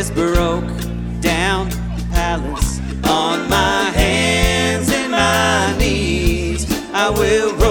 this broke down palace. On my hands and my knees I will